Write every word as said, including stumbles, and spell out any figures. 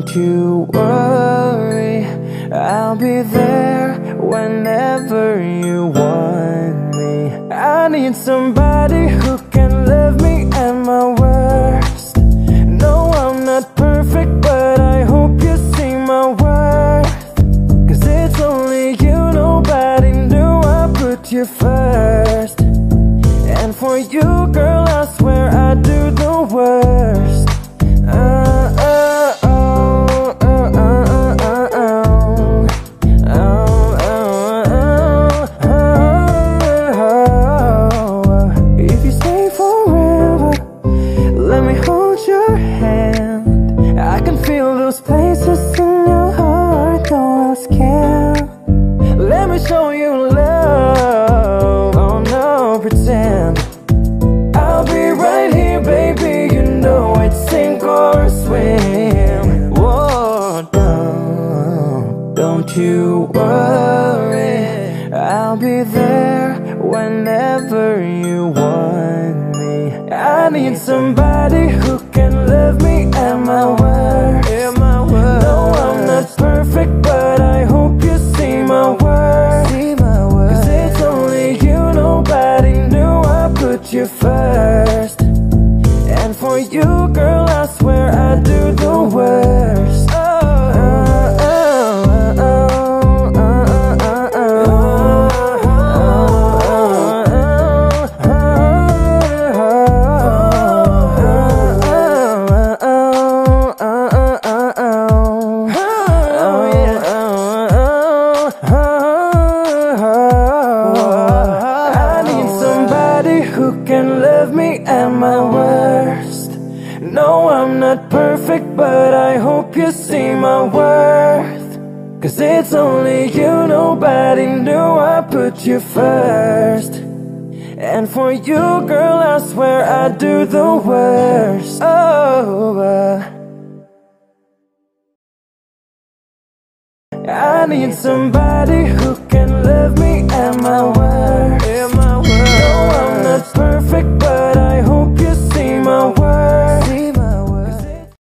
you worry, I'll be there whenever you want me. I need somebody who can love me at my worst. No, I'm not perfect, but I hope you see my worth. Cause it's only you, nobody knew I put you first. And for you, girl, I swear I do the worst. Uh, uh, oh, uh, uh, uh, uh, oh. Oh, oh, oh, oh, oh. If you stay forever, let me hold your hand. I can feel those places in your heart, no else can. Let me show you love, oh no, pretend. I'll be right here, baby, you know it's sink or swim. Whoa, don't, don't you worry, I'll be there whenever you want me. I need somebody who can love me at my worst. No, I'm not perfect, but I hope you see my worth. Cause it's only you, nobody knew I put you first. And for you, girl, I swear I do the worst. Who can love me at my worst. No, I'm not perfect, but I hope you see my worth. Cause it's only you, nobody knew I put you first. And for you, girl, I swear I do the worst. Oh, uh, I need somebody who can love me at my worst. No, I'm not perfect, but